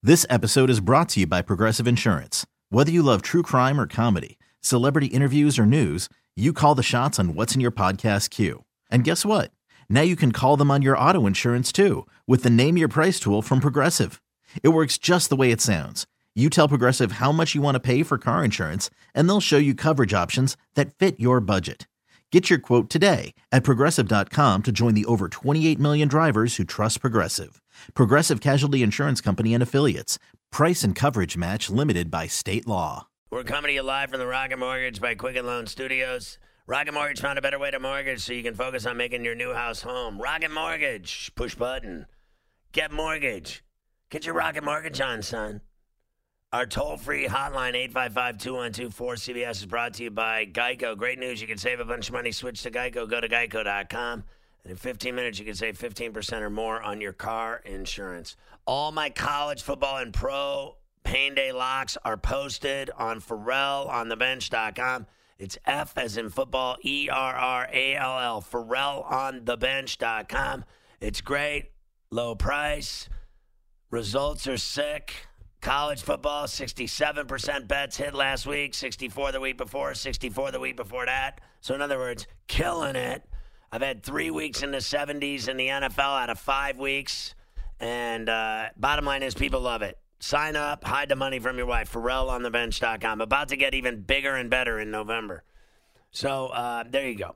This episode is brought to you by Progressive Insurance. Whether you love true crime or comedy, celebrity interviews or news, you call the shots on what's in your podcast queue. And guess what? Now you can call them on your auto insurance too with the Name Your Price tool from Progressive. It works just the way it sounds. You tell Progressive how much you want to pay for car insurance, and they'll show you coverage options that fit your budget. Get your quote today at Progressive.com to join the over 28 million drivers who trust Progressive. Progressive Casualty Insurance Company and Affiliates. Price and coverage match limited by state law. We're coming to you live from the Rocket Mortgage by Quicken Loan Studios. Rocket Mortgage found a better way to mortgage so you can focus on making your new house home. Rocket Mortgage. Push button. Get mortgage. Get your Rocket Mortgage on, son. Our toll-free hotline, 855-212-4CBS, is brought to you by Geico. Great news. You can save a bunch of money. Switch to Geico. Go to geico.com. And in 15 minutes, you can save 15% or more on your car insurance. All my college football and pro Pain Day locks are posted on FerrellOnTheBench.com. It's F as in football, E-R-R-A-L-L, FerrellOnTheBench.com. It's great. Low price. Results are sick. College football, 67% bets hit last week, 64 the week before, 64 the week before that. So in other words, killing it. I've had 3 weeks in the 70s in the NFL out of 5 weeks. And bottom line is people love it. Sign up, hide the money from your wife, FerrellOnTheBench.com. About to get even bigger and better in November. So there you go.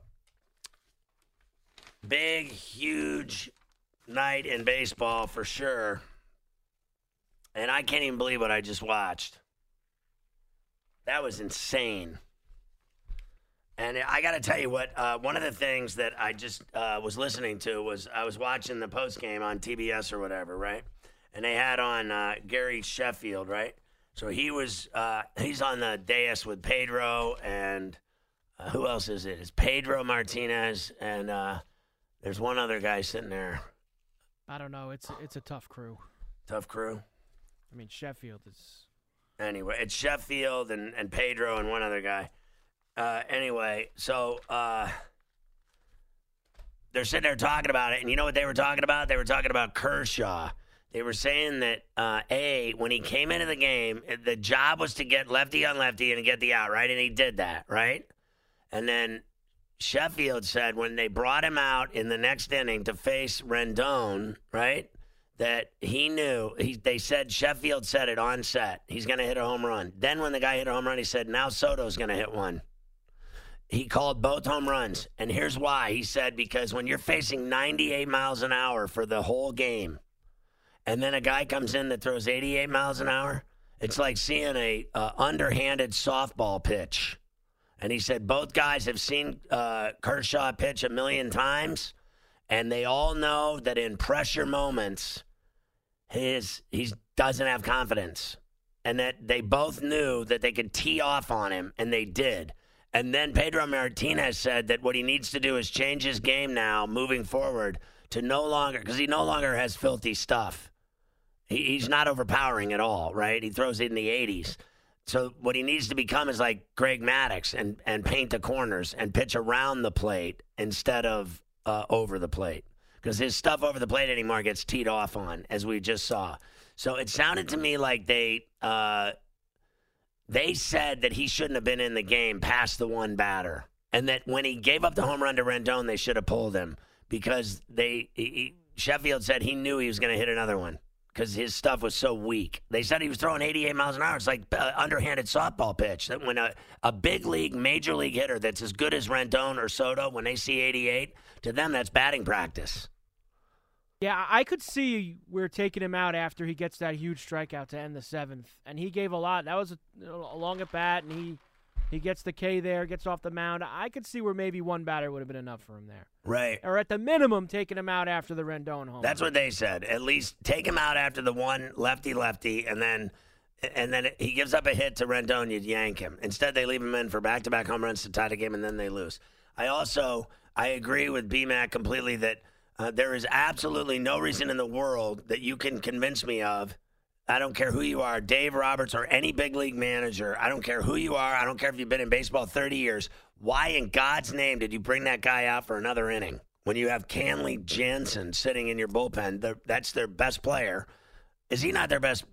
Big, huge night in baseball for sure. And I can't even believe what I just watched. That was insane. And I got to tell you what, one of the things that I just was listening to was I was watching the postgame on TBS or whatever, right? And they had on Gary Sheffield, right? So he's on the dais with Pedro and who else is it? It's Pedro Martinez and there's one other guy sitting there. I don't know. It's a tough crew. Tough crew? I mean, Sheffield is... Anyway, it's Sheffield and Pedro and one other guy. Anyway, so they're sitting there talking about it, and you know what they were talking about? They were talking about Kershaw. They were saying that, when he came into the game, the job was to get lefty on lefty and get the out, right? And he did that, right? And then Sheffield said when they brought him out in the next inning to face Rendon, right, that he knew, they said, Sheffield said it on set, he's going to hit a home run. Then when the guy hit a home run, he said, now Soto's going to hit one. He called both home runs. And here's why. He said, because when you're facing 98 miles an hour for the whole game, and then a guy comes in that throws 88 miles an hour, it's like seeing a underhanded softball pitch. And he said both guys have seen Kershaw pitch 1,000,000 times, and they all know that in pressure moments, he doesn't have confidence, and that they both knew that they could tee off on him, and they did. And then Pedro Martinez said that what he needs to do is change his game now, moving forward, to no longer, because he no longer has filthy stuff. He's not overpowering at all, right? He throws it in the 80s. So what he needs to become is like Greg Maddux and paint the corners and pitch around the plate instead of over the plate. Because his stuff over the plate anymore gets teed off on, as we just saw. So it sounded to me like they said that he shouldn't have been in the game past the one batter. And that when he gave up the home run to Rendon, they should have pulled him. Because Sheffield said he knew he was going to hit another one. Because his stuff was so weak. They said he was throwing 88 miles an hour. It's like underhanded softball pitch. That when a big league, major league hitter that's as good as Rendon or Soto, when they see 88, to them that's batting practice. Yeah, I could see we're taking him out after he gets that huge strikeout to end the 7th. And he gave a lot. That was a long at bat, and he gets the K there, gets off the mound. I could see where maybe one batter would have been enough for him there. Right. Or at the minimum, taking him out after the Rendon home. That's what they said. At least take him out after the one lefty, and then he gives up a hit to Rendon, you'd yank him. Instead, they leave him in for back-to-back home runs to tie the game, and then they lose. I agree with BMAC completely that there is absolutely no reason in the world that you can convince me of. I don't care who you are, Dave Roberts or any big league manager. I don't care who you are. I don't care if you've been in baseball 30 years. Why in God's name did you bring that guy out for another inning when you have Kenley Jansen sitting in your bullpen? That's their best player. Is he not their best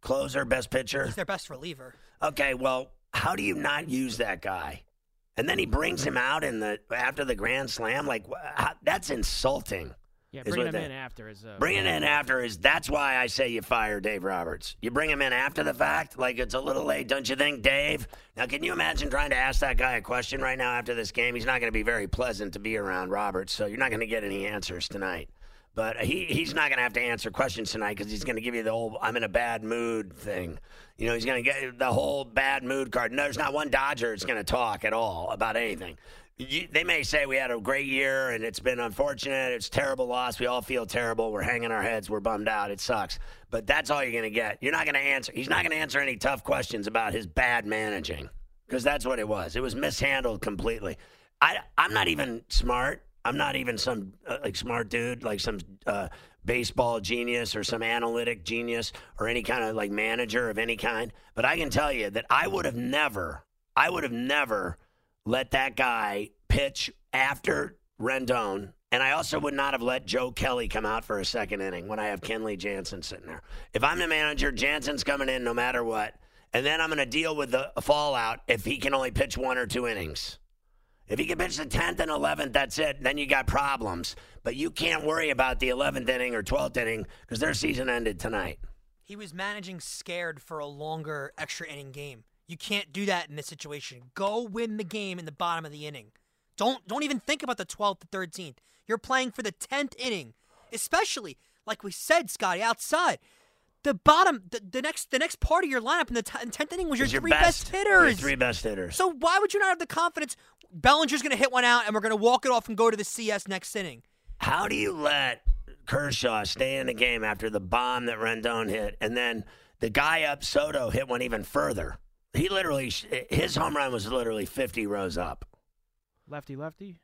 Closer, best pitcher? He's their best reliever. Okay, well, how do you not use that guy? And then he brings him out after the Grand Slam? Like, that's insulting. Yeah, bringing him in after is... Bringing in after is... That's why I say you fire Dave Roberts. You bring him in after the fact? Like, it's a little late, don't you think, Dave? Now, can you imagine trying to ask that guy a question right now after this game? He's not going to be very pleasant to be around Roberts, so you're not going to get any answers tonight. But he's not going to have to answer questions tonight because he's going to give you the whole I'm in a bad mood thing. You know, he's going to get the whole bad mood card. No, there's not one Dodger that's going to talk at all about anything. They may say we had a great year and it's been unfortunate. It's a terrible loss. We all feel terrible. We're hanging our heads. We're bummed out. It sucks. But that's all you're going to get. You're not going to answer. He's not going to answer any tough questions about his bad managing because that's what it was. It was mishandled completely. I'm not even smart. I'm not even some smart dude, like some baseball genius or some analytic genius or any kind of like manager of any kind. But I can tell you that I would have never let that guy pitch after Rendon. And I also would not have let Joe Kelly come out for a second inning when I have Kenley Jansen sitting there. If I'm the manager, Jansen's coming in no matter what. And then I'm going to deal with the fallout if he can only pitch 1 or 2 innings. If he can pitch the 10th and 11th, that's it. Then you got problems. But you can't worry about the 11th inning or 12th inning because their season ended tonight. He was managing scared for a longer extra inning game. You can't do that in this situation. Go win the game in the bottom of the inning. Don't even think about the 12th to 13th. You're playing for the 10th inning. Especially, like we said, Scotty, outside. The bottom, the next part of your lineup in the 10th inning was your three best hitters. Your 3 best hitters. So why would you not have the confidence? Bellinger's going to hit one out, and we're going to walk it off and go to the CS next inning. How do you let Kershaw stay in the game after the bomb that Rendon hit, and then the guy up, Soto, hit one even further? He literally, his home run was literally 50 rows up. Lefty.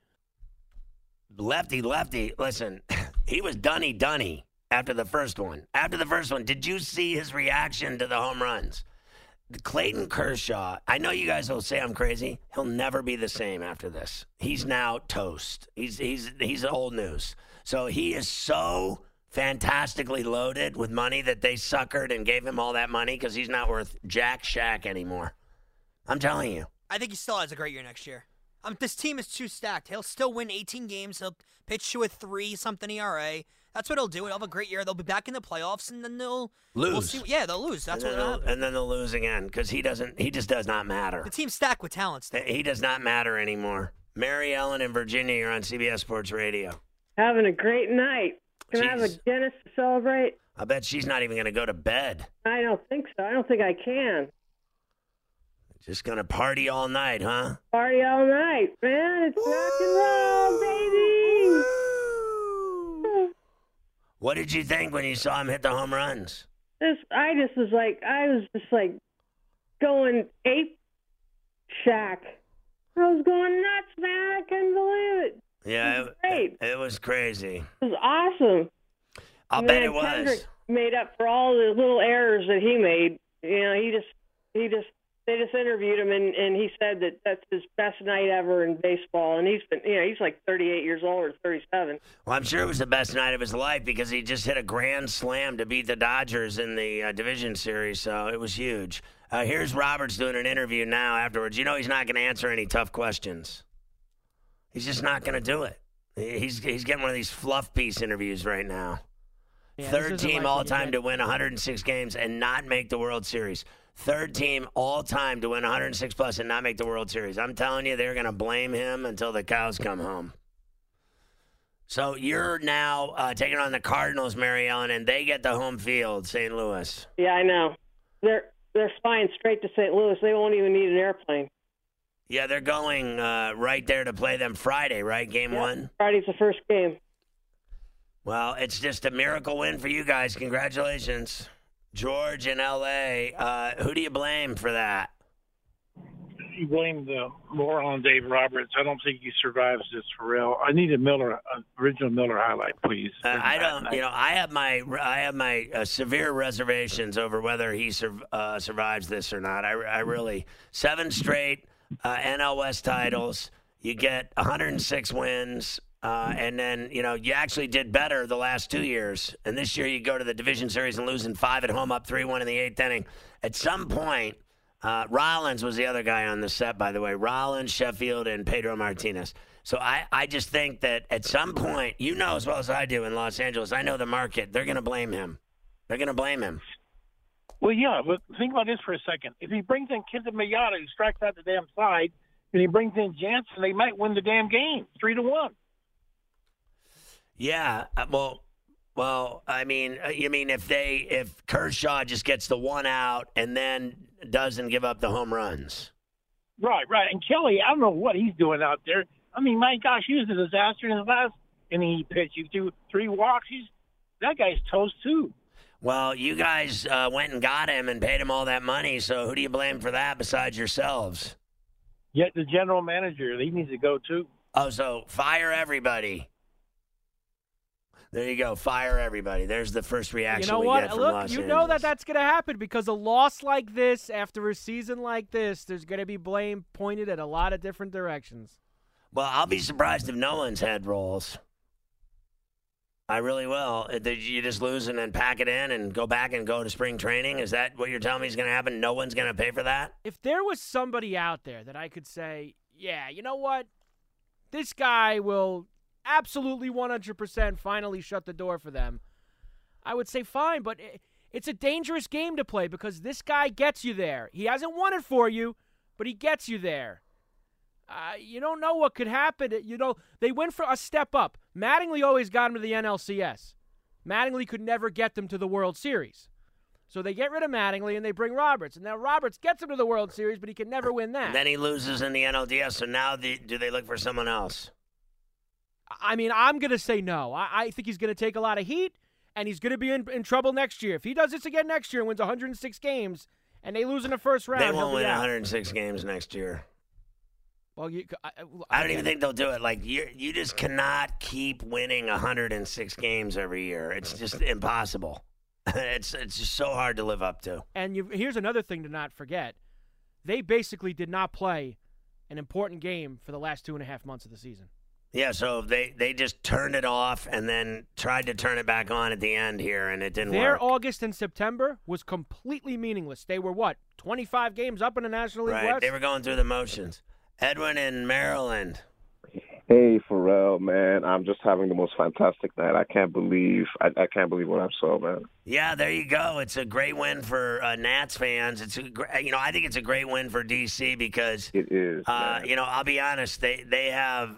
Lefty. Listen, he was dunny. After the first one, did you see his reaction to the home runs? Clayton Kershaw, I know you guys will say I'm crazy. He'll never be the same after this. He's now toast. He's old news. So he is so fantastically loaded with money that they suckered and gave him all that money because he's not worth jack shack anymore. I'm telling you. I think he still has a great year next year. This team is too stacked. He'll still win 18 games. He'll pitch to a 3-something ERA. That's what he'll do. He'll have a great year. They'll be back in the playoffs, and then they'll lose. We'll see. Yeah, they'll lose. That's what will happen. And then they'll lose again because he just does not matter. The team's stacked with talent still. He does not matter anymore. Mary Ellen in Virginia, you're on CBS Sports Radio. Having a great night. Can I have a Guinness to celebrate? I bet she's not even going to go to bed. I don't think so. I don't think I can. Just going to party all night, huh? Party all night, man. It's rock and roll, baby. What did you think when you saw him hit the home runs? I was just like going ape shack. I was going nuts, man. I couldn't believe it. Yeah, it was crazy. It was awesome. I'll bet it was. Kendrick made up for all the little errors that he made. You know, they just interviewed him, and he said that that's his best night ever in baseball. And he's like 38 years old or 37. Well, I'm sure it was the best night of his life because he just hit a grand slam to beat the Dodgers in the division series, so it was huge. Here's Roberts doing an interview now afterwards. You know he's not going to answer any tough questions. He's just not going to do it. He's getting one of these fluff piece interviews right now. Yeah, third team all-time to win 106 games and not make the World Series. Third team all-time to win 106-plus and not make the World Series. I'm telling you, they're going to blame him until the cows come home. So you're now taking on the Cardinals, Mary Ellen, and they get the home field, St. Louis. Yeah, I know. They're flying straight to St. Louis. They won't even need an airplane. Yeah, they're going right there to play them Friday, right? Game 1? Friday's the first game. Well, it's just a miracle win for you guys. Congratulations. George in L.A., who do you blame for that? You blame more on Dave Roberts. I don't think he survives this for real. I need a original Miller highlight, please. I don't. You know, I have my severe reservations over whether he survives this or not. I really 7 straight NL West titles. You get 106 wins. And then, you actually did better the last 2 years. And this year you go to the division series and losing 5 at home, up 3-1 in the 8th inning. At some point, Rollins was the other guy on the set, by the way. Rollins, Sheffield, and Pedro Martinez. So I just think that at some point, as well as I do in Los Angeles, I know the market. They're going to blame him. They're going to blame him. Well, yeah, but think about this for a second. If he brings in Kenta Mayata, who strikes out the damn side, and he brings in Jansen, they might win the damn game 3-1. Yeah, well, I mean, you mean if Kershaw just gets the one out and then doesn't give up the home runs? Right. And Kelly, I don't know what he's doing out there. I mean, my gosh, he was a disaster in his last inning he pitched. He threw 3 walks. That guy's toast too. Well, you guys went and got him and paid him all that money, so who do you blame for that besides yourselves? Yet the general manager, he needs to go too. Oh, so fire everybody. There you go. Fire everybody. There's the first reaction you know we what? get from Look, Los you Angeles. know that's going to happen because a loss like this after a season like this, there's going to be blame pointed at a lot of different directions. Well, I'll be surprised if Nolan's head rolls. I really will. You just lose and then pack it in and go back and go to spring training? Is that what you're telling me is going to happen? No one's going to pay for that? If there was somebody out there that I could say, yeah, you know what? This guy will absolutely 100% finally shut the door for them, I would say fine, but it's a dangerous game to play because this guy gets you there. He hasn't won it for you, but he gets you there. You don't know what could happen. They went for a step up. Mattingly always got him to the NLCS. Mattingly could never get them to the World Series. So they get rid of Mattingly and they bring Roberts. And now Roberts gets him to the World Series, but he can never win that. And then he loses in the NLDS, so now do they look for someone else? I mean, I'm going to say no. I think he's going to take a lot of heat, and he's going to be in trouble next year. If he does this again next year and wins 106 games, and they lose in the first round, they won't win 106 games next year. Well, I don't even think they'll do it. Like you just cannot keep winning 106 games every year. It's just impossible. It's just so hard to live up to. And here's another thing to not forget: they basically did not play an important game for the last 2.5 months of the season. Yeah, so they just turned it off and then tried to turn it back on at the end here, and it didn't work. Their August and September was completely meaningless. They were, 25 games up in the National League West? Right, they were going through the motions. Edwin in Maryland. Hey, Pharrell, man. I'm just having the most fantastic night. I can't believe what I saw, man. Yeah, there you go. It's a great win for Nats fans. It's I think it's a great win for DC because it is. I'll be honest. They have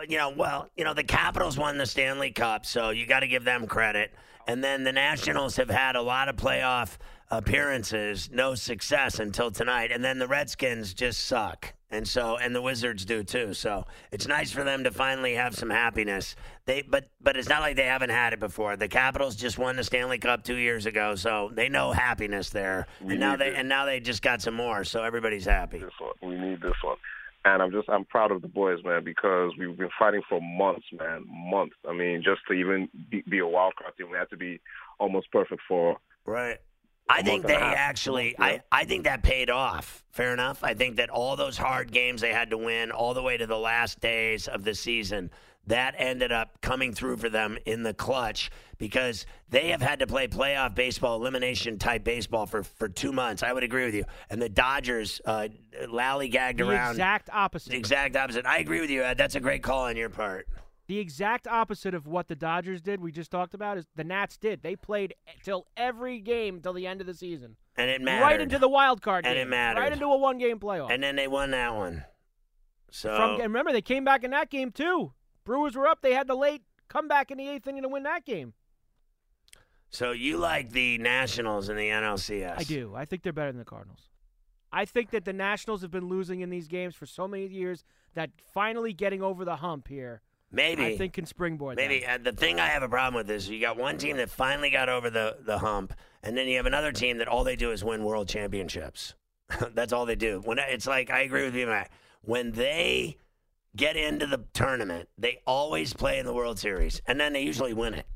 the Capitals won the Stanley Cup, so you got to give them credit. And then the Nationals have had a lot of playoff appearances, no success until tonight. And then the Redskins just suck. And the Wizards do too. So it's nice for them to finally have some happiness. But it's not like they haven't had it before. The Capitals just won the Stanley Cup 2 years ago, so they know happiness there. And now they just got some more, so everybody's happy. We need this one. And I'm proud of the boys, man, because we've been fighting for months, man. Months. I mean, just to even be a wild card team, we had to be almost perfect for. Right. I think they actually, I think that paid off. Fair enough. I think that all those hard games they had to win all the way to the last days of the season, that ended up coming through for them in the clutch because they have had to play playoff baseball, elimination type baseball for 2 months. I would agree with you. And the Dodgers lollygagged around. The exact opposite. The exact opposite. I agree with you, Ed. That's a great call on your part. The exact opposite of what the Dodgers did, we just talked about, is the Nats did. They played till every game till the end of the season. And it mattered. Right into the wild card game. And it mattered. Right into a one-game playoff. And then they won that one. And remember, they came back in that game, too. Brewers were up. They had the late comeback in the 8th inning to win that game. So you like the Nationals in the NLCS? I do. I think they're better than the Cardinals. I think that the Nationals have been losing in these games for so many years that finally getting over the hump here, maybe, I think can springboard them. Maybe. The thing I have a problem with is you got one team that finally got over the hump, and then you have another team that all they do is win world championships. That's all they do. It's like, I agree with you, Matt. When they get into the tournament, they always play in the World Series, and then they usually win it.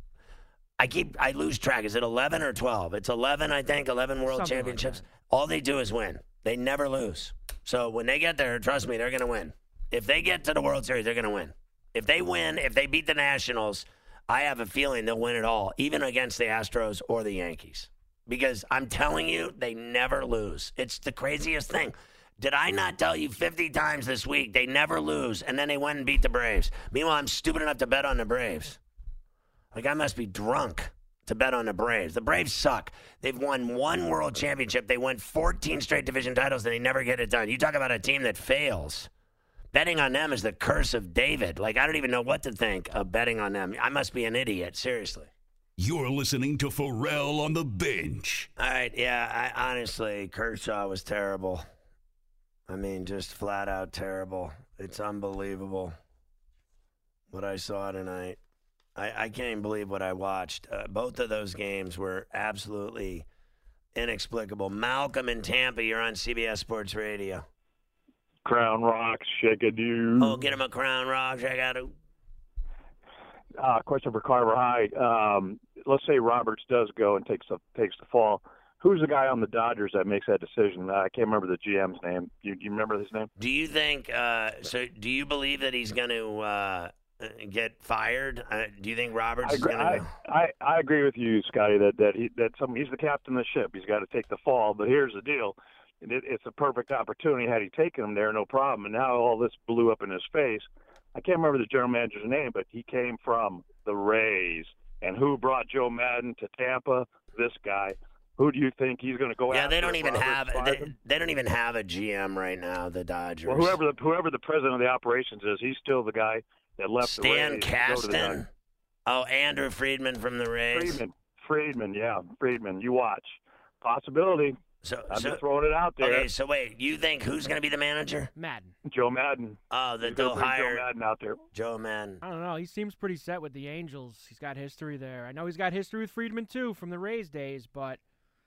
I lose track. Is it 11 or 12? It's 11, I think, 11 world Something championships. like All they do is win. They never lose. So when they get there, trust me, they're going to win. If they get to the World Series, they're going to win. If they win, if they beat the Nationals, I have a feeling they'll win it all, even against the Astros or the Yankees. Because I'm telling you, they never lose. It's the craziest thing. Did I not tell you 50 times this week they never lose, and then they went and beat the Braves? Meanwhile, I'm stupid enough to bet on the Braves. Like, I must be drunk to bet on the Braves. The Braves suck. They've won one world championship. They won 14 straight division titles, and they never get it done. You talk about a team that fails. Betting on them is the curse of David. Like, I don't even know what to think of betting on them. I must be an idiot, seriously. You're listening to Pharrell on the Bench. All right, yeah, honestly, Kershaw was terrible. I mean, just flat out terrible. It's unbelievable what I saw tonight. I can't even believe what I watched. Both of those games were absolutely inexplicable. Malcolm in Tampa, you're on CBS Sports Radio. Crown Rocks, Shake-a-doo. Oh, get him a Crown Rock, Shake-a-doo. Question for Carver High. Let's say Roberts does go and takes the fall. Who's the guy on the Dodgers that makes that decision? I can't remember the GM's name. Do you remember his name? Do you think do you believe that he's going to get fired? Do you think Roberts is going to go? I agree with you, Scotty, that he's the captain of the ship. He's got to take the fall. But here's the deal. It's a perfect opportunity. Had he taken him there, no problem. And now all this blew up in his face. I can't remember the general manager's name, but he came from the Rays. And who brought Joe Madden to Tampa? This guy. Who do you think he's going to go after? Yeah, they don't even have a GM right now, the Dodgers. Well, whoever the president of the operations is, he's still the guy that left the Rays. Stan Kasten. Oh, Andrew Friedman from the Rays. Friedman, yeah, Friedman. You watch. Possibility. I'm just throwing it out there. Okay, so wait, you think who's going to be the manager? Madden. Joe Madden. Oh, they'll hire Joe Madden out there. Joe Madden. I don't know. He seems pretty set with the Angels. He's got history there. I know he's got history with Friedman, too, from the Rays days, but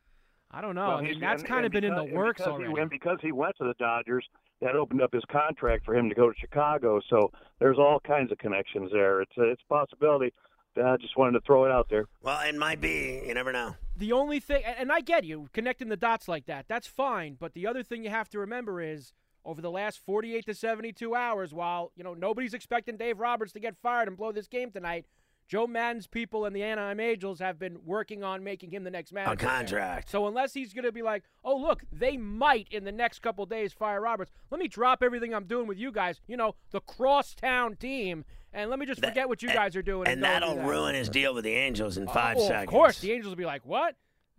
I don't know. Well, I mean, that's kind of been in the works already. And because he went to the Dodgers, that opened up his contract for him to go to Chicago. So there's all kinds of connections there. It's a possibility. I just wanted to throw it out there. Well, it might be. You never know. The only thing, and I get you, connecting the dots like that, that's fine. But the other thing you have to remember is over the last 48 to 72 hours, while, nobody's expecting Dave Roberts to get fired and blow this game tonight, Joe Madden's people and the Anaheim Angels have been working on making him the next manager. A contract. So unless he's going to be like, oh, look, they might in the next couple days fire Roberts, let me drop everything I'm doing with you guys, the crosstown team, and let me just forget what you guys are doing. And that'll ruin his deal with the Angels in 5 seconds. Of course. The Angels will be like, what?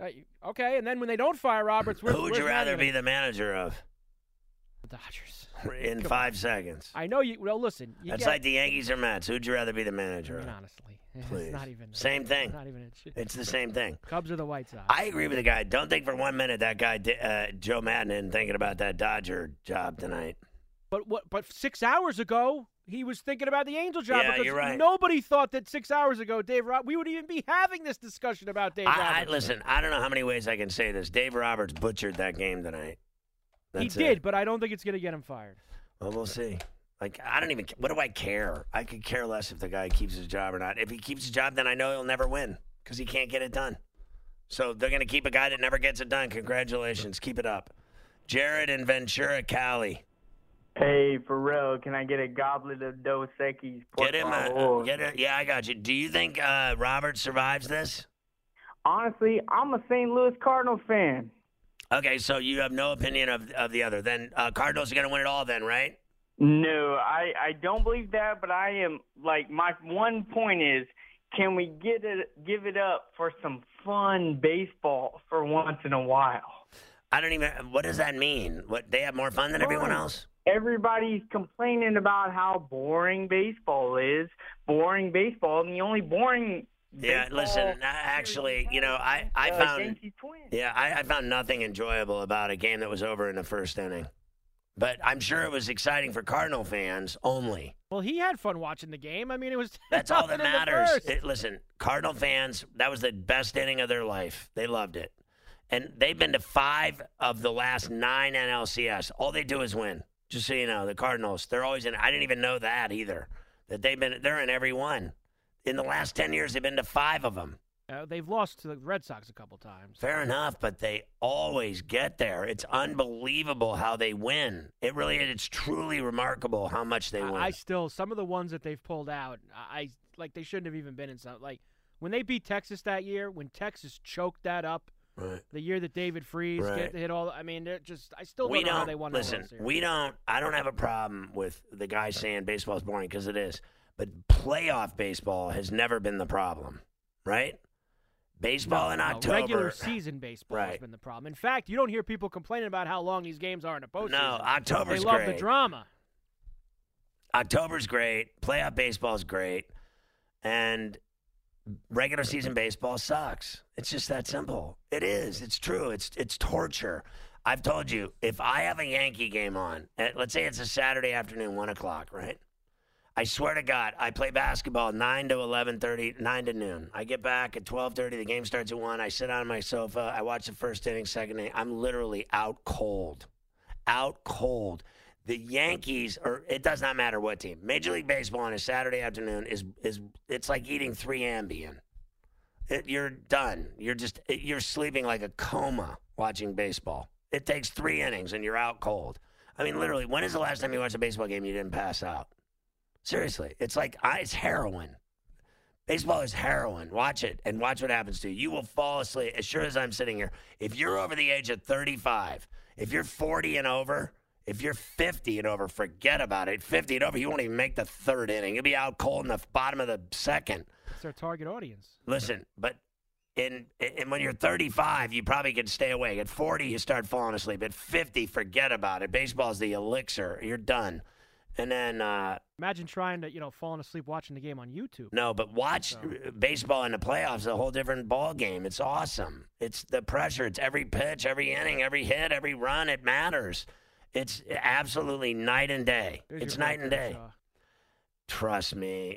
Okay, and then when they don't fire Roberts, who would you rather be the manager of? The Dodgers. In 5 seconds. I know you. Well, listen. That's like the Yankees or Mets. Who'd you rather be the manager of? Honestly, please. It's not even. Same thing. Not even. It's the same thing. Cubs or the White Sox. I agree with the guy. Don't think for 1 minute that guy Joe Madden isn't thinking about that Dodger job tonight. But 6 hours ago he was thinking about the Angel job. Yeah, because you're right. Nobody thought that 6 hours ago we would even be having this discussion about Dave Roberts. Listen, I don't know how many ways I can say this. Dave Roberts butchered that game tonight. He did, but I don't think it's going to get him fired. Well, we'll see. Like, I don't even – what do I care? I could care less if the guy keeps his job or not. If he keeps his job, then I know he'll never win because he can't get it done. So they're going to keep a guy that never gets it done. Congratulations. Keep it up. Jared in Ventura, Cali. Hey, Pharrell, can I get a goblet of Dos Equis? Get him yeah, I got you. Do you think Roberts survives this? Honestly, I'm a St. Louis Cardinals fan. Okay, so you have no opinion of the other. Then Cardinals are going to win it all then, right? No, I don't believe that, but I am, my one point is, can we give it up for some fun baseball for once in a while? I don't even, what does that mean? What, they have more fun than everyone else? Everybody's complaining about how boring baseball is. Boring baseball, and the only boring Yeah, listen, actually, I found nothing enjoyable about a game that was over in the first inning. But I'm sure it was exciting for Cardinal fans only. Well, he had fun watching the game. I mean, it was that's all that matters. Listen, Cardinal fans, that was the best inning of their life. They loved it. And they've been to 5 of the last 9 NLCS. All they do is win. Just so you know, the Cardinals, they're always in. I didn't even know that either. That they're in every one. In the last 10 years, they've been to 5 of them. They've lost to the Red Sox a couple times. Fair enough, but they always get there. It's unbelievable how they win. It's truly remarkable how much they win. I still, some of the ones that they've pulled out, they shouldn't have even been in some. Like when they beat Texas that year, when Texas choked that up, right. The year that David Freese hit all. I mean, they're just. I still don't know how they won. Listen, I don't have a problem with the guy saying baseball is boring because it is, but playoff baseball has never been the problem, right? Baseball in October. Regular season baseball has been the problem. In fact, you don't hear people complaining about how long these games are in the postseason. No, October's great. They love great. the drama. October's great. Playoff baseball is great. And regular season baseball sucks. It's just that simple. It is. It's true. It's torture. I've told you, if I have a Yankee game on, let's say it's a Saturday afternoon, 1 o'clock, right? I swear to God, I play basketball 9 to 11:30, 9 to noon. I get back at 12:30. The game starts at 1. I sit on my sofa. I watch the first inning, second inning. I'm literally out cold. Out cold. The Yankees, or it does not matter what team. Major League Baseball on a Saturday afternoon is it's like eating 3 Ambien. You're done. You're sleeping like a coma watching baseball. It takes 3 innings and you're out cold. I mean, literally, when is the last time you watched a baseball game and you didn't pass out? Seriously, it's like it's heroin. Baseball is heroin. Watch it and watch what happens to you. You will fall asleep as sure as I'm sitting here. If you're over the age of 35, if you're 40 and over, if you're 50 and over, forget about it. 50 and over, you won't even make the 3rd inning. You'll be out cold in the bottom of the 2nd. It's their target audience. Listen, but and when you're 35, you probably can stay awake. At 40, you start falling asleep. At 50, forget about it. Baseball's the elixir. You're done. And then imagine trying to, falling asleep watching the game on YouTube. No, but watch baseball in the playoffs, a whole different ball game. It's awesome. It's the pressure. It's every pitch, every inning, every hit, every run. It matters. It's absolutely night and day. It's night and day. Trust me.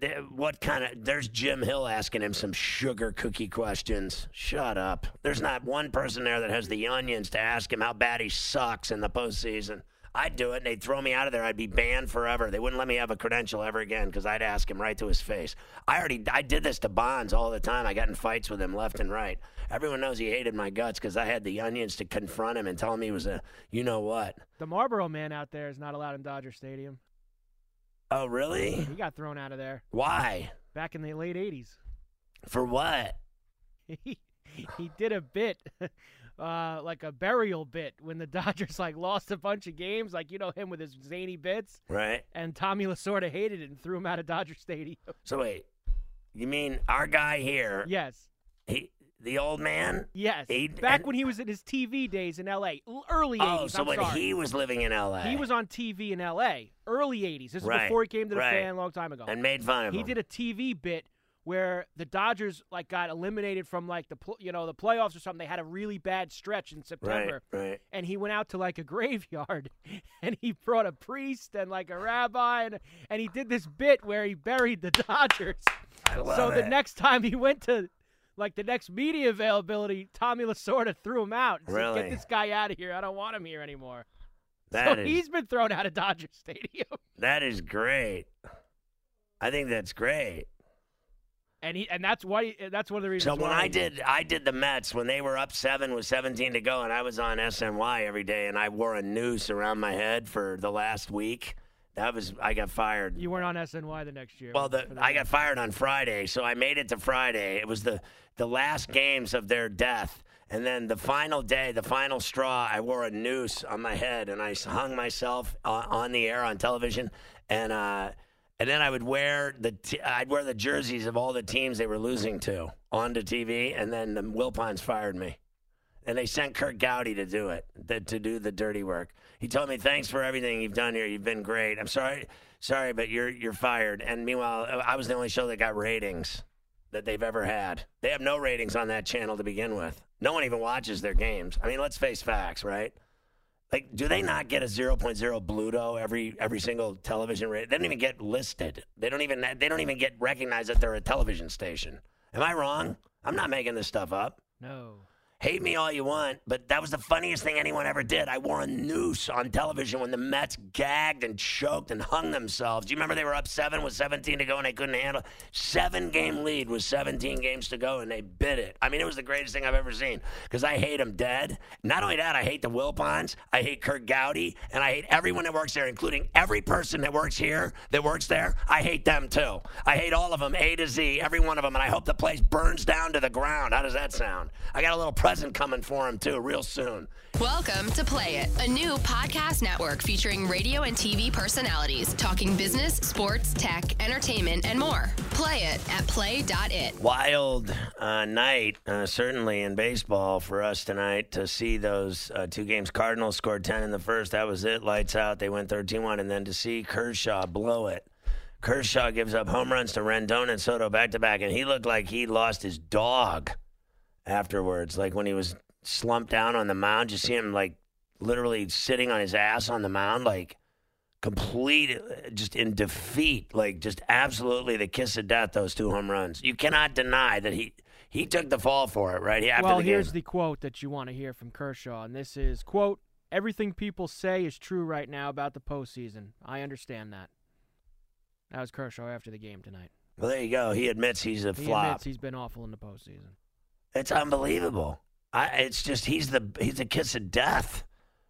There's Jim Hill asking him some sugar cookie questions. Shut up. There's not one person there that has the onions to ask him how bad he sucks in the postseason. I'd do it, and they'd throw me out of there. I'd be banned forever. They wouldn't let me have a credential ever again because I'd ask him right to his face. I did this to Bonds all the time. I got in fights with him left and right. Everyone knows he hated my guts because I had the onions to confront him and tell him he was a you-know-what. The Marlboro Man out there is not allowed in Dodger Stadium. Oh, really? He got thrown out of there. Why? Back in the late 80s. For what? He did a bit. Like a burial bit when the Dodgers lost a bunch of games, him with his zany bits. Right. And Tommy Lasorda hated it and threw him out of Dodger Stadium. So wait, you mean our guy here? Yes. The old man? Yes. Back when he was in his TV days in L.A., early 80s. Oh, so when he was living in L.A. He was on TV in L.A., early 80s. This is before he came to the fan a long time ago. And made fun of him. He did a TV bit where the Dodgers got eliminated from the playoffs or something. They had a really bad stretch in September. Right. And he went out to a graveyard and he brought a priest and a rabbi and he did this bit where he buried the Dodgers. I love so it. the next time he went to the next media availability, Tommy Lasorda threw him out and said, "Get this guy out of here. I don't want him here anymore." He's been thrown out of Dodger Stadium. That is great. I think that's great. And that's one of the reasons. So when I did the Mets when they were up 7 with 17 to go, and I was on SNY every day, and I wore a noose around my head for the last week. I got fired. You weren't on SNY the next year. Well, I got fired on Friday, so I made it to Friday. It was the last games of their death. And then the final day, the final straw, I wore a noose on my head, and I hung myself on the air on television. And then I would wear the jerseys of all the teams they were losing to onto TV, and then the Wilpons fired me. And they sent Kurt Gowdy to do it, to do the dirty work. He told me, "Thanks for everything you've done here. You've been great. I'm sorry, but you're fired." And meanwhile, I was the only show that got ratings that they've ever had. They have no ratings on that channel to begin with. No one even watches their games. I mean, let's face facts, right? Do they not get a 0.0 Bluto every single television rating? They don't even get listed. They don't even get recognized that they're a television station. Am I wrong? I'm not making this stuff up. No. Hate me all you want, but that was the funniest thing anyone ever did. I wore a noose on television when the Mets gagged and choked and hung themselves. Do you remember they were up 7 with 17 to go and they couldn't handle it? 7-game lead with 17 games to go and they bit it. I mean, it was the greatest thing I've ever seen because I hate them dead. Not only that, I hate the Wilpons, I hate Kurt Gowdy, and I hate everyone that works there, including every person that works here, that works there. I hate them too. I hate all of them, A to Z, every one of them, and I hope the place burns down to the ground. How does that sound? I got a little present coming for him too real soon. Welcome to Play It, a new podcast network featuring radio and TV personalities talking business, sports, tech, entertainment, and more. Play it at play.it. Wild night, certainly in baseball for us tonight to see those 2 games. Cardinals scored 10 in the first. That was it. Lights out. They went 13-1. And then to see Kershaw blow it. Kershaw gives up home runs to Rendon and Soto back-to-back, and he looked like he lost his dog afterwards, like when he was slumped down on the mound. You see him like literally sitting on his ass on the mound, like complete, just in defeat, like just absolutely the kiss of death, those 2 home runs. You cannot deny that he took the fall for it, right? After the game. Here's the quote that you want to hear from Kershaw, and this is, quote, "Everything people say is true right now about the postseason. I understand that." That was Kershaw after the game tonight. Well, there you go. He admits he's a flop. He admits he's been awful in the postseason. It's unbelievable. It's just he's the kiss of death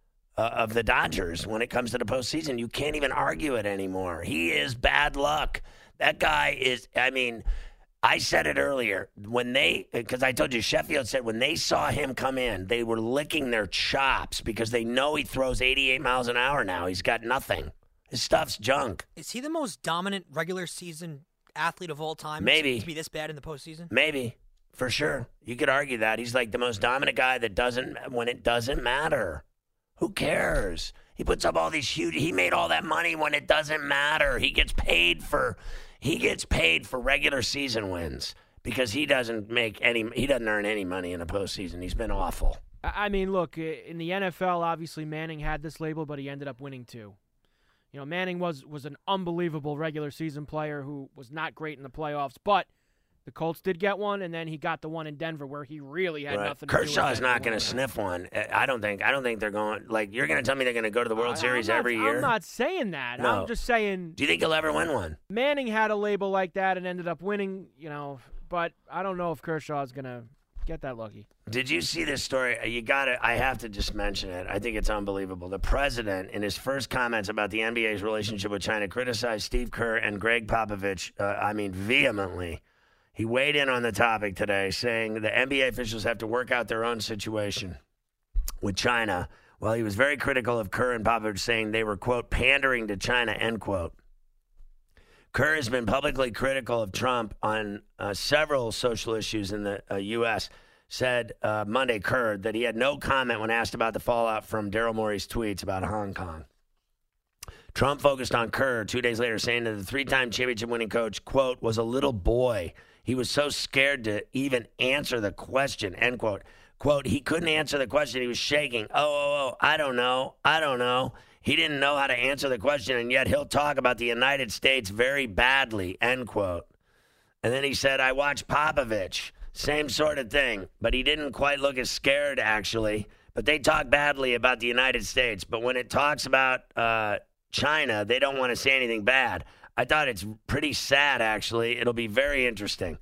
of the Dodgers when it comes to the postseason. You can't even argue it anymore. He is bad luck. That guy is. I mean, I said it earlier because I told you Sheffield said when they saw him come in, they were licking their chops because they know he throws 88 miles an hour now. He's got nothing. His stuff's junk. Is he the most dominant regular season athlete of all time? Maybe to be this bad in the postseason. Maybe. For sure. You could argue that. He's like the most dominant guy that when it doesn't matter. Who cares? He puts up all these he made all that money when it doesn't matter. He gets paid for regular season wins because he doesn't earn any money in the postseason. He's been awful. I mean, look, in the NFL, obviously Manning had this label, but he ended up winning 2. You know, Manning was an unbelievable regular season player who was not great in the playoffs, but the Colts did get one, and then he got the one in Denver where he really had nothing to do with it. Kershaw's not going to sniff one. I don't think they're going. Like, you're going to tell me they're going to go to the World Series every year? I'm not saying that. No. I'm just saying. Do you think he'll ever win one? Manning had a label like that and ended up winning, but I don't know if Kershaw's going to get that lucky. Did you see this story? I have to just mention it. I think it's unbelievable. The president, in his first comments about the NBA's relationship with China, criticized Steve Kerr and Greg Popovich, vehemently. He weighed in on the topic today, saying the NBA officials have to work out their own situation with China. Well, he was very critical of Kerr and Popovich, saying they were, quote, pandering to China, end quote. Kerr has been publicly critical of Trump on several social issues in the U.S., said Monday, Kerr, that he had no comment when asked about the fallout from Daryl Morey's tweets about Hong Kong. Trump focused on Kerr 2 days later, saying that the 3-time championship-winning coach, quote, was a little boy. He was so scared to even answer the question, end quote. Quote, he couldn't answer the question. He was shaking. I don't know. He didn't know how to answer the question, and yet he'll talk about the United States very badly, end quote. And then he said, I watched Popovich. Same sort of thing, but he didn't quite look as scared, actually. But they talk badly about the United States. But when it talks about China, they don't want to say anything bad. I thought it's pretty sad, actually. It'll be very interesting.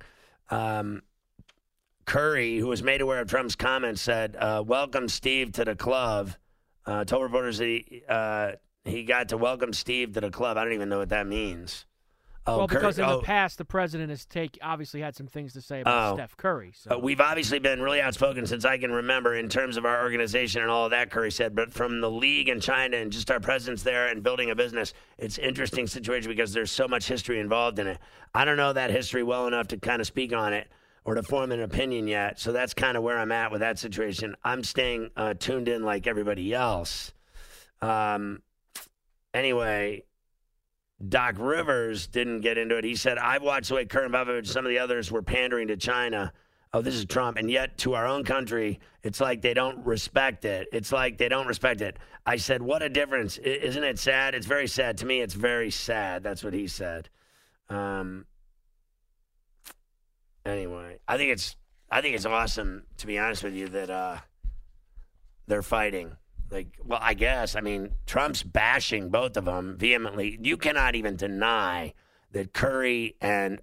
Curry, who was made aware of Trump's comments, said, welcome Steve to the club. Told reporters that he got to welcome Steve to the club. I don't even know what that means. Because in the past, the president has obviously had some things to say about Steph Curry. So. We've obviously been really outspoken since I can remember in terms of our organization and all of that, Curry said. But from the league and China and just our presence there and building a business, it's an interesting situation because there's so much history involved in it. I don't know that history well enough to kind of speak on it or to form an opinion yet. So that's kind of where I'm at with that situation. I'm staying tuned in like everybody else. Anyway, Doc Rivers didn't get into it. He said, I've watched the way Kerr and Popovich, some of the others were pandering to China. Oh, this is Trump. And yet to our own country, it's like they don't respect it. I said, what a difference. Isn't it sad? It's very sad. To me, it's very sad. That's what he said. Anyway, I think I think it's awesome, to be honest with you, that they're fighting. I guess. I mean, Trump's bashing both of them vehemently. You cannot even deny that Kerr and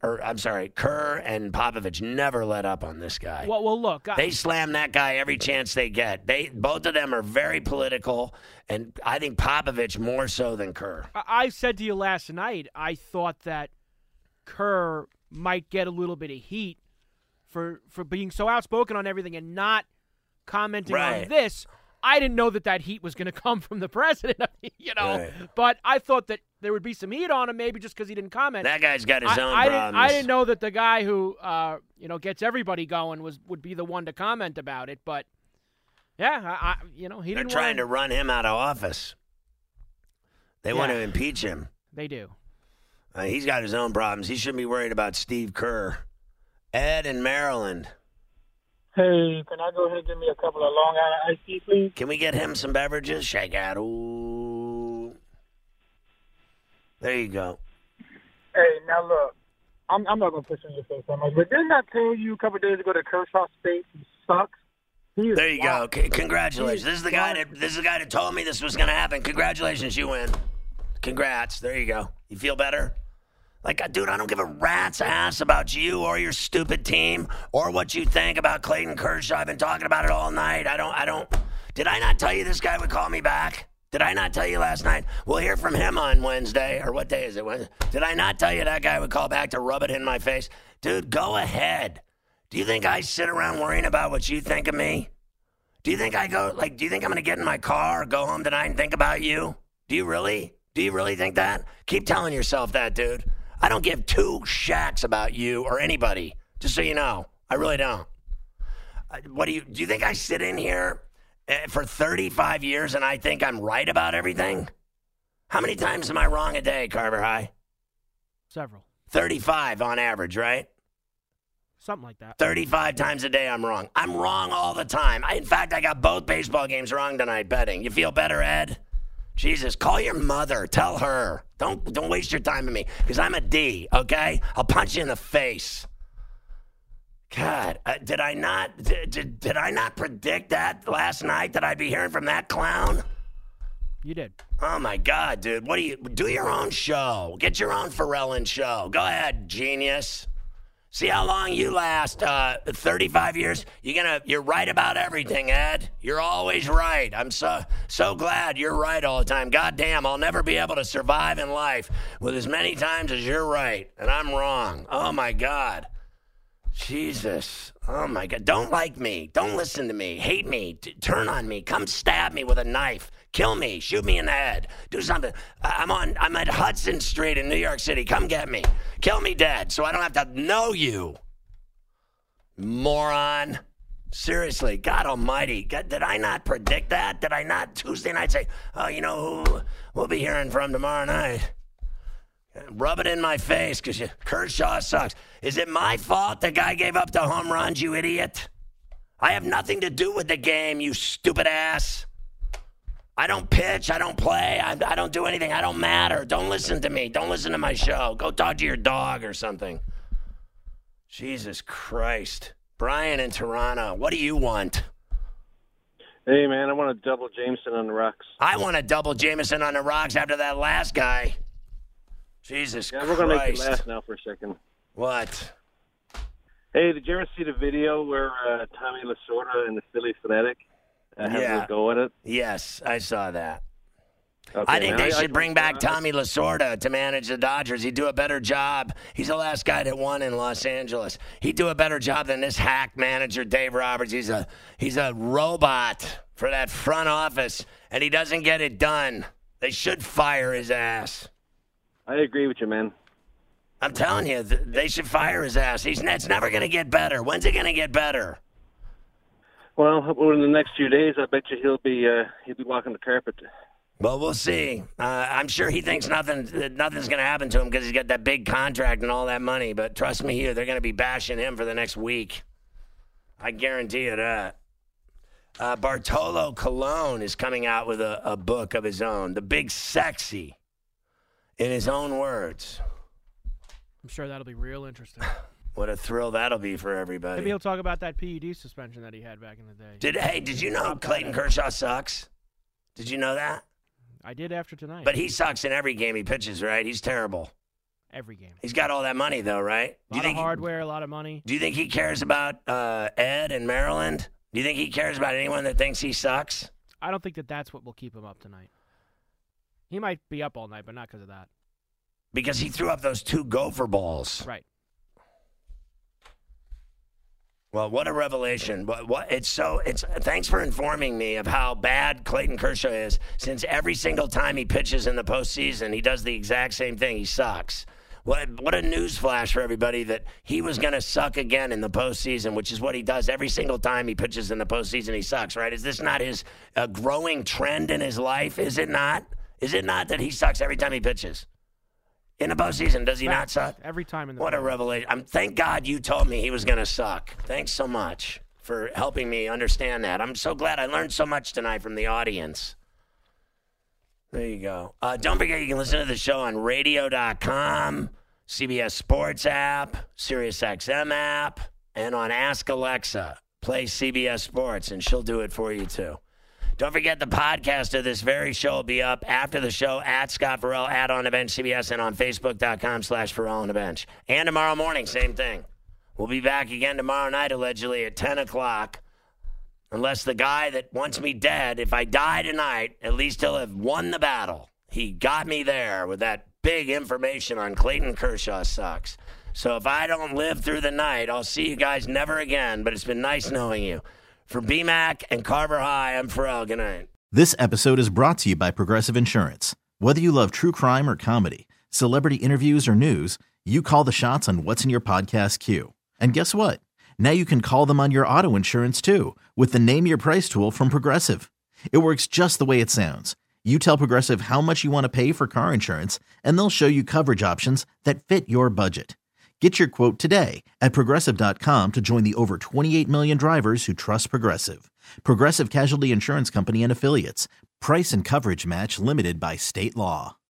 Popovich never let up on this guy. Well, look. They slam that guy every chance they get. Both of them are very political, and I think Popovich more so than Kerr. I said to you last night, I thought that Kerr might get a little bit of heat for being so outspoken on everything and not commenting on this. I didn't know that heat was going to come from the president, Right. But I thought that there would be some heat on him, maybe just because he didn't comment. That guy's got his own problems. I didn't know that the guy who, gets everybody going would be the one to comment about it. But yeah, he didn't. They're trying to run him out of office. They want to impeach him. They do. He's got his own problems. He shouldn't be worried about Steve Kerr. Ed in Maryland. Hey, can I go ahead and give me a couple of Long Island iced tea, please? Can we get him some beverages? Shake out. Ooh. There you go. Hey, now look, I'm not going to push on your face that much, but didn't I tell you a couple of days ago that Kershaw State sucks? There you go. Okay, congratulations. This is the guy that told me this was going to happen. Congratulations, you win. Congrats. There you go. You feel better? Dude, I don't give a rat's ass about you or your stupid team or what you think about Clayton Kershaw. I've been talking about it all night. I don't. Did I not tell you this guy would call me back? Did I not tell you last night? We'll hear from him on Wednesday, or what day is it? Did I not tell you that guy would call back to rub it in my face? Dude, go ahead. Do you think I sit around worrying about what you think of me? Do you think do you think I'm going to get in my car or go home tonight and think about you? Do you really? Do you really think that? Keep telling yourself that, dude. I don't give two shacks about you or anybody, just so you know. I really don't. Do you think I sit in here for 35 years and I think I'm right about everything? How many times am I wrong a day, Carver High? Several. 35 on average, right? Something like that. 35 times a day I'm wrong. I'm wrong all the time. In fact, I got both baseball games wrong tonight betting. You feel better, Ed? Jesus, call your mother. Tell her. Don't waste your time with me, because I'm a D, okay? I'll punch you in the face. God, did I not predict that last night, that I'd be hearing from that clown? You did. Oh, my God, dude. Do your own show. Get your own Pharrellin show. Go ahead, genius. See how long you last. 35 years. You're right about everything, Ed. You're always right. I'm so glad you're right all the time. God damn, I'll never be able to survive in life with as many times as you're right and I'm wrong. Oh my God. Jesus. Oh my God. Don't like me. Don't listen to me. Hate me. Turn on me. Come stab me with a knife. Kill me. Shoot me in the head. Do something. I'm at Hudson Street in New York City. Come get me. Kill me dead so I don't have to know you. Moron. Seriously. God almighty. Did I not predict that? Did I not Tuesday night say, oh, you know who we'll be hearing from tomorrow night? Rub it in my face, because Kershaw sucks. Is it my fault the guy gave up the home runs, you idiot? I have nothing to do with the game, you stupid ass. I don't pitch. I don't play. I don't do anything. I don't matter. Don't listen to me. Don't listen to my show. Go talk to your dog or something. Jesus Christ. Brian in Toronto, what do you want? Hey, man, I want a double Jameson on the rocks. I want a double Jameson on the rocks after that last guy. Jesus Christ. We're going to make you laugh now for a second. What? Hey, did you ever see the video where Tommy Lasorda and the Phillie Phanatic have a go at it? Yes, I saw that. Okay, I think they should bring back Tommy Lasorda to manage the Dodgers. He'd do a better job. He's the last guy that won in Los Angeles. He'd do a better job than this hack manager, Dave Roberts. He's a robot for that front office, and he doesn't get it done. They should fire his ass. I agree with you, man. I'm telling you, they should fire his ass. It's never going to get better. When's it going to get better? Well, in the next few days, I bet you he'll be walking the carpet. Well, we'll see. I'm sure he thinks nothing's going to happen to him because he's got that big contract and all that money. But trust me here, they're going to be bashing him for the next week. I guarantee you that. Bartolo Colon is coming out with a book of his own, The Big Sexy, in his own words. I'm sure that'll be real interesting. What a thrill that'll be for everybody. Maybe he'll talk about that PED suspension that he had back in the day. Did you know Clayton Kershaw sucks? Did you know that? I did after tonight. But he sucks in every game he pitches, right? He's terrible. Every game. He's got all that money, though, right? A lot of hardware, a lot of money. Do you think he cares about Ed in Maryland? Do you think he cares about anyone that thinks he sucks? I don't think that's what will keep him up tonight. He might be up all night, but not because of that. Because he threw up those 2 gopher balls. Right. Well, what a revelation. Thanks for informing me of how bad Clayton Kershaw is, since every single time he pitches in the postseason, he does the exact same thing. He sucks. What a news flash for everybody that he was going to suck again in the postseason, which is what he does every single time he pitches in the postseason. He sucks, right? Is this not his growing trend in his life? Is it not? Is it not that he sucks every time he pitches? In the postseason, does he not suck? Every time in the What a revelation. Thank God you told me he was going to suck. Thanks so much for helping me understand that. I'm so glad I learned so much tonight from the audience. There you go. Don't forget you can listen to the show on radio.com, CBS Sports app, SiriusXM app, and on Ask Alexa. Play CBS Sports, and she'll do it for you, too. Don't forget the podcast of this very show will be up after the show at Scott Farrell, at On the Bench CBS, and on Facebook.com/Farrell on the Bench. And tomorrow morning, same thing. We'll be back again tomorrow night, allegedly, at 10 o'clock. Unless the guy that wants me dead, if I die tonight, at least he'll have won the battle. He got me there with that big information on Clayton Kershaw sucks. So if I don't live through the night, I'll see you guys never again. But it's been nice knowing you. For BMAC and Carver High, I'm Farrell. Good night. This episode is brought to you by Progressive Insurance. Whether you love true crime or comedy, celebrity interviews or news, you call the shots on what's in your podcast queue. And guess what? Now you can call them on your auto insurance too with the Name Your Price tool from Progressive. It works just the way it sounds. You tell Progressive how much you want to pay for car insurance, and they'll show you coverage options that fit your budget. Get your quote today at Progressive.com to join the over 28 million drivers who trust Progressive. Progressive Casualty Insurance Company and Affiliates. Price and coverage match limited by state law.